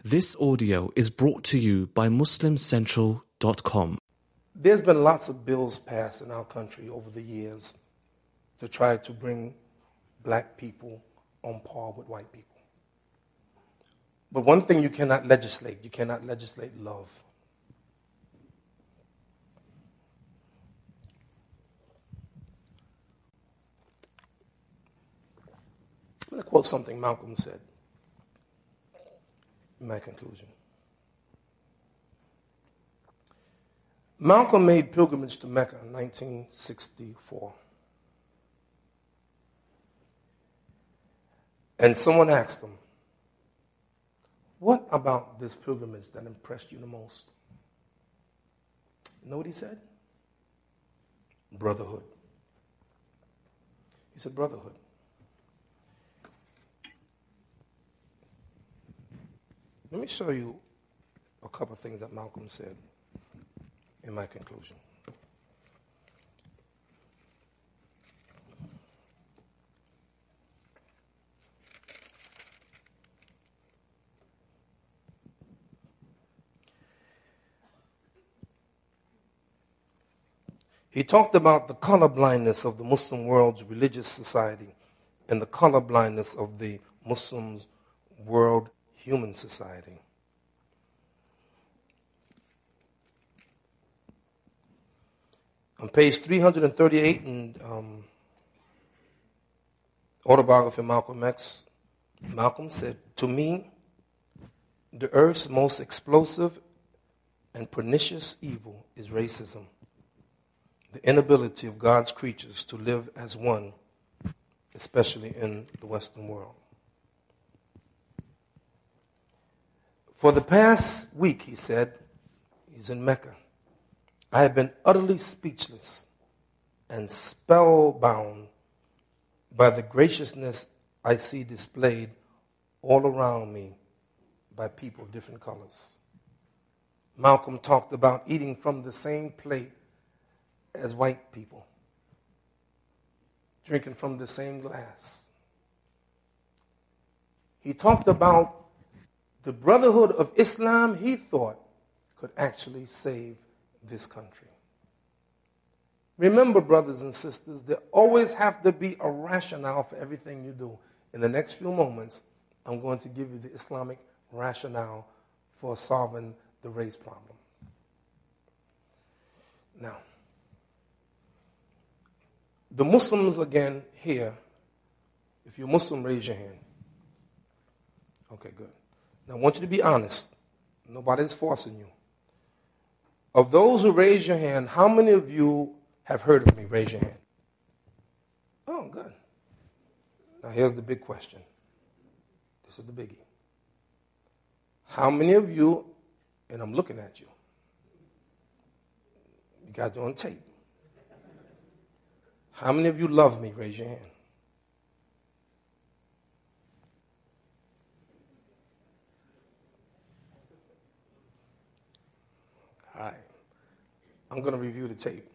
This audio is brought to you by MuslimCentral.com. There's been lots of bills passed in our country over the years to try to bring black people on par with white people. But one thing you cannot legislate love. I'm going to quote something Malcolm said in my conclusion. Malcolm made pilgrimage to Mecca in 1964. And someone asked him, "What about this pilgrimage that impressed you the most?" You know what he said? Brotherhood. He said, brotherhood. Let me show you a couple of things that Malcolm said in my conclusion. He talked about the colorblindness of the Muslim world's religious society and the colorblindness of the Muslims' world human society. On page 338 in Autobiography of Malcolm X, Malcolm said, "To me, the earth's most explosive and pernicious evil is racism, the inability of God's creatures to live as one, especially in the Western world." For the past week, he said, he's in Mecca, "I have been utterly speechless and spellbound by the graciousness I see displayed all around me by people of different colors." Malcolm talked about eating from the same plate as white people, drinking from the same glass. He talked about the brotherhood of Islam he thought could actually save this country. Remember, brothers and sisters, there always have to be a rationale for everything you do. In the next few moments, I'm going to give you the Islamic rationale for solving the race problem. Now, the Muslims again here, if you're Muslim, raise your hand. Okay, good. Now, I want you to be honest. Nobody's forcing you. Of those who raise your hand, how many of you have heard of me? Raise your hand. Oh, good. Now, here's the big question. This is the biggie. How many of you, and I'm looking at you, you got it on tape. How many of you love me? Raise your hand. All right. I'm going to review the tape.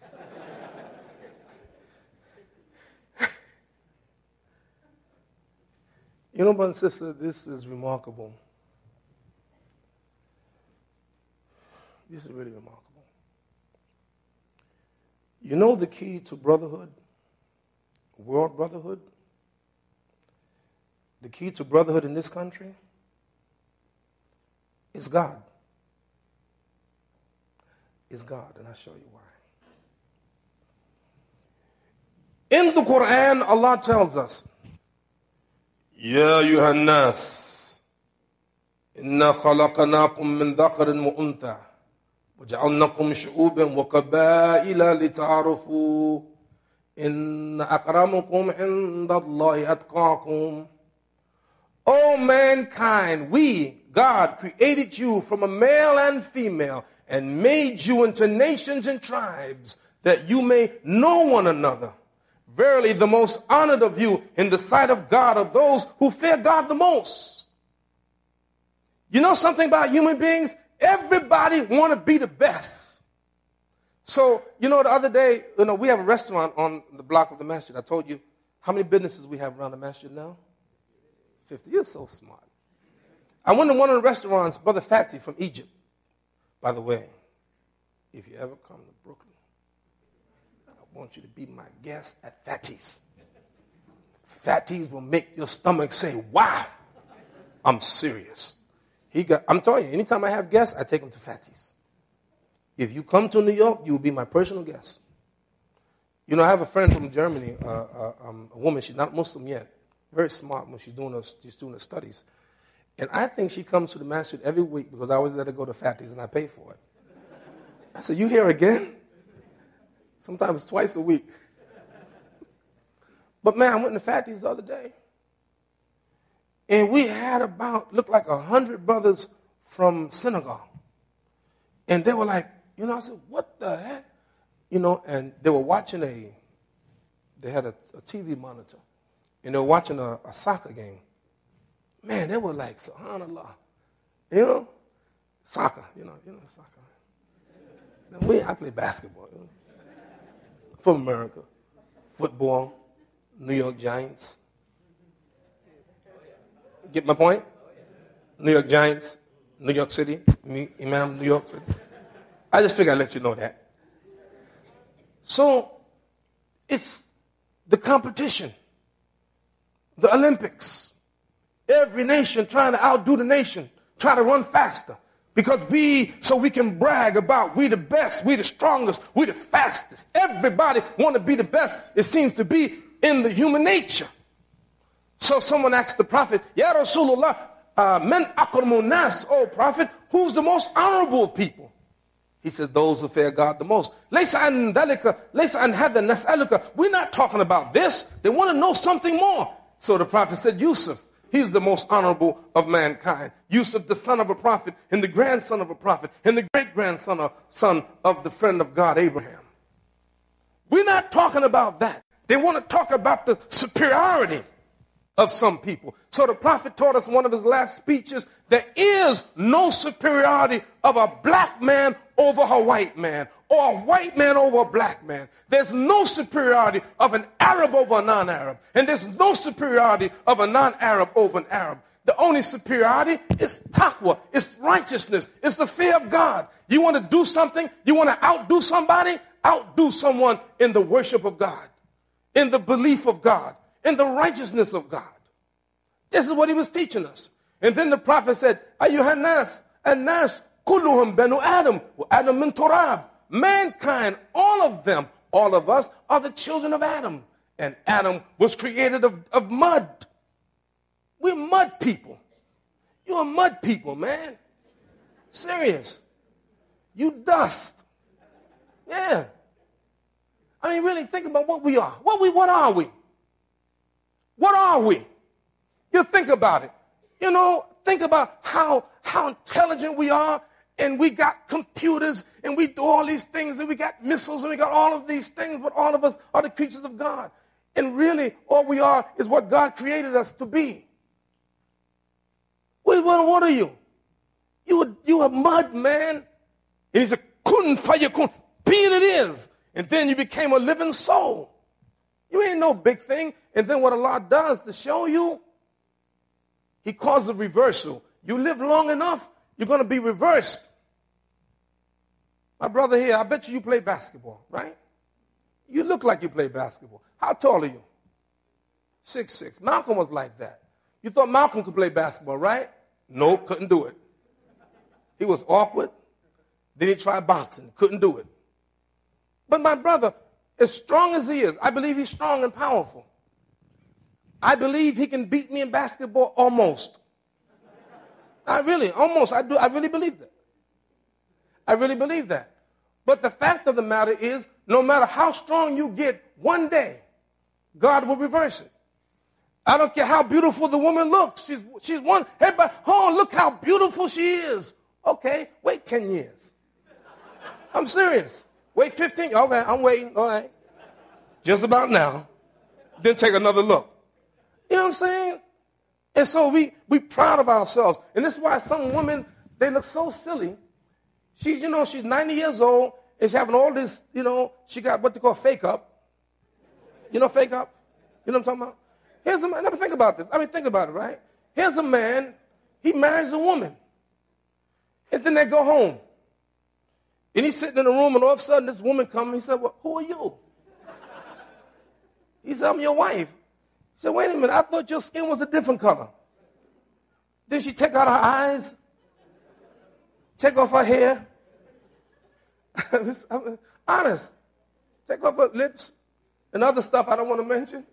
You know, brothers and sisters, this is remarkable. This is really remarkable. You know the key to brotherhood? World brotherhood? The key to brotherhood in this country is God. Is God, and I'll show you why. In the Quran, Allah tells us, "Ya ayyuhan nas, inna khalaqnakum min dhakarin wa untha, wa ja'alnakum shu'uban wa qabaila lita'arafu, inna akramakum indallahi atqakum." O mankind, we, God, created you from a male and female, and made you into nations and tribes, that you may know one another. Verily, the most honored of you in the sight of God are those who fear God the most. You know something about human beings? Everybody want to be the best. So, the other day, we have a restaurant on the block of the masjid. I told you how many businesses we have around the masjid now? 50. You're so smart. I went to one of the restaurants, Brother Fatty from Egypt. By the way, if you ever come to Brooklyn, I want you to be my guest at Fatty's. Fatty's will make your stomach say, wow. I'm serious. I'm telling you, anytime I have guests, I take them to Fatty's. If you come to New York, you will be my personal guest. You know, I have a friend from Germany, a woman, she's not Muslim yet, very smart when she's doing her studies. And I think she comes to the masjid every week because I always let her go to Fatty's and I pay for it. I said, you here again? Sometimes twice a week. But man, I went to Fatty's the other day. And we had looked like 100 brothers from Senegal. And they were like, you know, I said, what the heck? You know, and they were watching they had a TV monitor. And they were watching a soccer game. Man, they were like, subhanAllah. You know, soccer, you know soccer. Now, I play basketball. You know, from America. Football, New York Giants. Get my point? New York Giants, New York City, Imam, New York City. I just figured I'd let you know that. So, it's the competition, the Olympics. Every nation trying to outdo the nation, try to run faster. Because so we can brag about we the best, we the strongest, we the fastest. Everybody want to be the best, it seems to be in the human nature. So someone asked the Prophet, Ya Rasulullah, men akramun nas, O Prophet, who's the most honorable of people? He says, those who fear God the most. Laysa an dhalika, laysa an hadha nas'aluka. We're not talking about this. They want to know something more. So the Prophet said, Yusuf, he's the most honorable of mankind. Yusuf, the son of a prophet, and the grandson of a prophet, and the great-grandson of the friend of God, Abraham. We're not talking about that. They want to talk about the superiority of some people. So the Prophet taught us in one of his last speeches, there is no superiority of a black man over a white man, or a white man over a black man. There's no superiority of an Arab over a non-Arab, and there's no superiority of a non-Arab over an Arab. The only superiority is taqwa, it's righteousness, it's the fear of God. You want to do something, you want to outdo somebody, outdo someone in the worship of God, in the belief of God, in the righteousness of God. This is what he was teaching us. And then the Prophet said, Ayyuhan nas, an-nas kulluhum banu Adam, wa Adam min turab. Mankind, all of them, all of us, are the children of Adam. And Adam was created of mud. We're mud people. You're mud people, man. Serious. You dust. Yeah. I mean, really think about what we are. What are we? What are we? You think about it. You know, think about how intelligent we are, and we got computers, and we do all these things, and we got missiles, and we got all of these things, but all of us are the creatures of God. And really, all we are is what God created us to be. What are you? You a mud, man. And he said, kun fayakun, be it is. And then you became a living soul. You ain't no big thing. And then what Allah does to show you, he calls the reversal. You live long enough, you're going to be reversed. My brother here, I bet you play basketball, right? You look like you play basketball. How tall are you? 6'6". Malcolm was like that. You thought Malcolm could play basketball, right? Nope, couldn't do it. He was awkward. Then he tried boxing, couldn't do it. But my brother, as strong as he is, I believe he's strong and powerful. I believe he can beat me in basketball almost. Almost. I really believe that. I really believe that. But the fact of the matter is, no matter how strong you get, one day, God will reverse it. I don't care how beautiful the woman looks. She's one. Everybody, oh, look how beautiful she is. Okay, wait 10 years. I'm serious. Wait 15. Okay, I'm waiting. All right. Just about now. Then take another look. You know what I'm saying? And so we proud of ourselves. And this is why some women, they look so silly. She's 90 years old, and she's having all this, she got what they call fake up. You know fake up? You know what I'm talking about? Here's a man, never think about this. Think about it, right? Here's a man, He marries a woman. And then they go home. And he's sitting in the room, and all of a sudden this woman comes. He said, well, who are you? He said, I'm your wife. He said, wait a minute, I thought your skin was a different color. Then she take out her eyes, take off her hair. I'm honest. Take off her lips and other stuff I don't want to mention.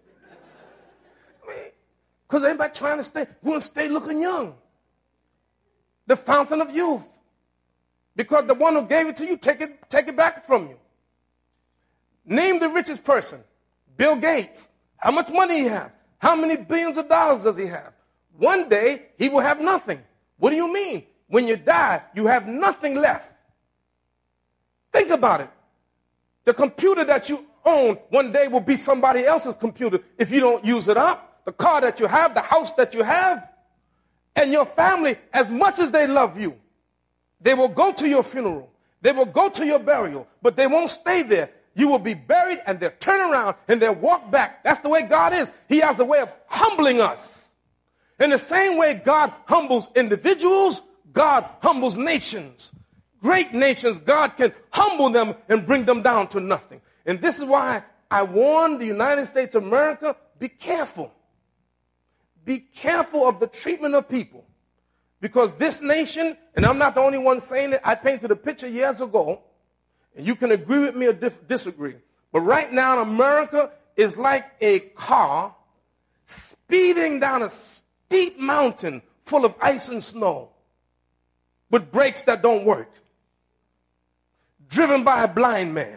Because everybody trying to stay looking young. The fountain of youth. Because the one who gave it to you, take it back from you. Name the richest person. Bill Gates. How much money he have? How many billions of dollars does he have? One day, he will have nothing. What do you mean? When you die, you have nothing left. Think about it. The computer that you own one day will be somebody else's computer if you don't use it up. The car that you have, the house that you have, and your family, as much as they love you, they will go to your funeral. They will go to your burial, but they won't stay there. You will be buried, and they'll turn around, and they'll walk back. That's the way God is. He has a way of humbling us. In the same way God humbles individuals, God humbles nations. Great nations, God can humble them and bring them down to nothing. And this is why I warn the United States of America, be careful. Be careful of the treatment of people. Because this nation, and I'm not the only one saying it, I painted a picture years ago, and you can agree with me or disagree. But right now, America is like a car speeding down a steep mountain full of ice and snow with brakes that don't work, driven by a blind man,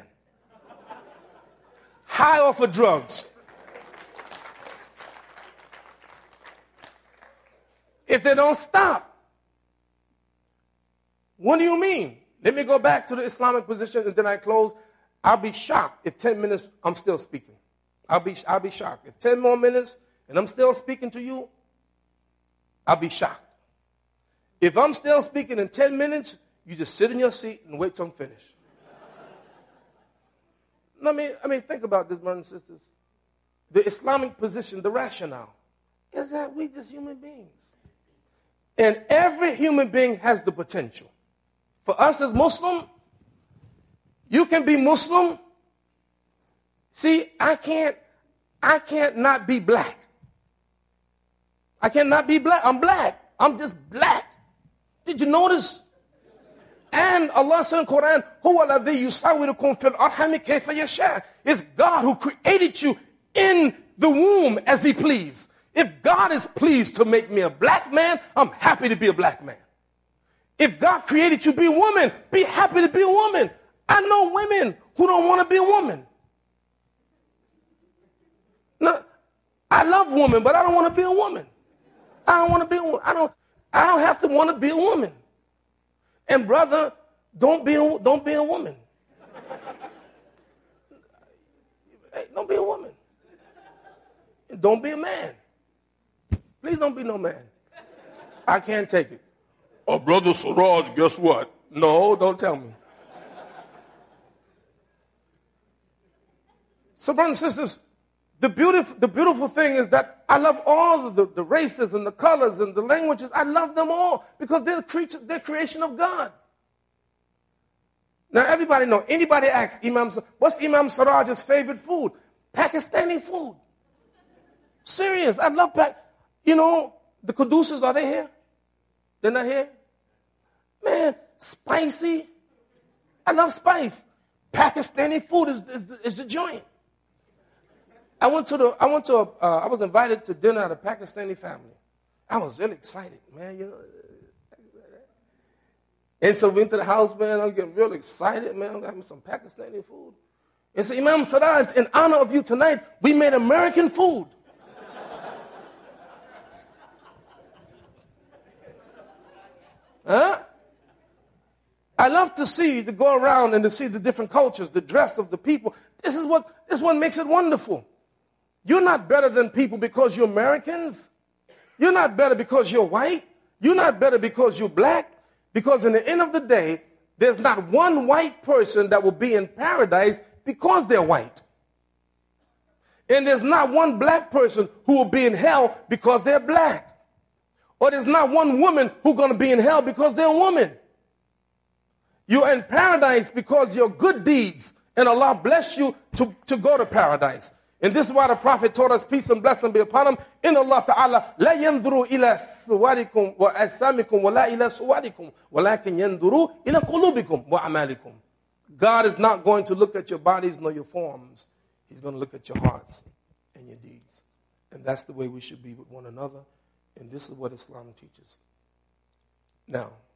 high off of drugs. If they don't stop, what do you mean? Let me go back to the Islamic position and then I close. I'll be shocked if 10 minutes I'm still speaking. I'll be shocked. If 10 more minutes and I'm still speaking to you, I'll be shocked. If I'm still speaking in 10 minutes, you just sit in your seat and wait till I'm finished. I mean, think about this, brothers and sisters. The Islamic position, the rationale, is that we just human beings. And every human being has the potential. For us as Muslim, you can be Muslim. See, I can't not be black. I cannot be black. I'm black. I'm just black. Did you notice? And Allah said in the Quran, هُوَ الَّذِي يُسَوِّرُكُمْ فِي الْأَرْحَامِ كَيْفَ يَشَاءُ. It's God who created you in the womb as He pleased. If God is pleased to make me a black man, I'm happy to be a black man. If God created you to be a woman, be happy to be a woman. I know women who don't want to be a woman. No, I love women, but I don't want to be a woman. I don't want to be a woman. I don't have to want to be a woman. And brother, don't be a woman. Hey, don't be a woman. Don't be a man. Please don't be no man. I can't take it. Oh, Brother Siraj, guess what? No, don't tell me. So, brothers and sisters, the beautiful thing is that I love all of the races and the colors and the languages. I love them all because they're creation of God. Now, everybody know. Anybody asks what's Imam Siraj's favorite food? Pakistani food. Serious. I love the Qudusis, are they here? They're not here? Man, spicy. I love spice. Pakistani food is the joint. I was invited to dinner at a Pakistani family. I was really excited, man. And so we went to the house, man. I'm getting real excited, man. I'm having some Pakistani food. And so Imam Siraj, in honor of you tonight, we made American food. Huh? I love to go around and to see the different cultures, the dress of the people. This is what makes it wonderful. You're not better than people because you're Americans. You're not better because you're white. You're not better because you're black. Because in the end of the day, there's not one white person that will be in paradise because they're white. And there's not one black person who will be in hell because they're black. But there's not one woman who's going to be in hell because they're a woman. You're in paradise because your good deeds, and Allah bless you to go to paradise. And this is why the Prophet taught us, peace and blessing be upon him. In Allah Ta'ala, لا ينظروا إلى صوركم وأجسامكم ولا إلى صوركم ولكن ينظروا إلى قلوبكم وأعمالكم. God is not going to look at your bodies nor your forms. He's going to look at your hearts and your deeds. And that's the way we should be with one another. And this is what Islam teaches. Now,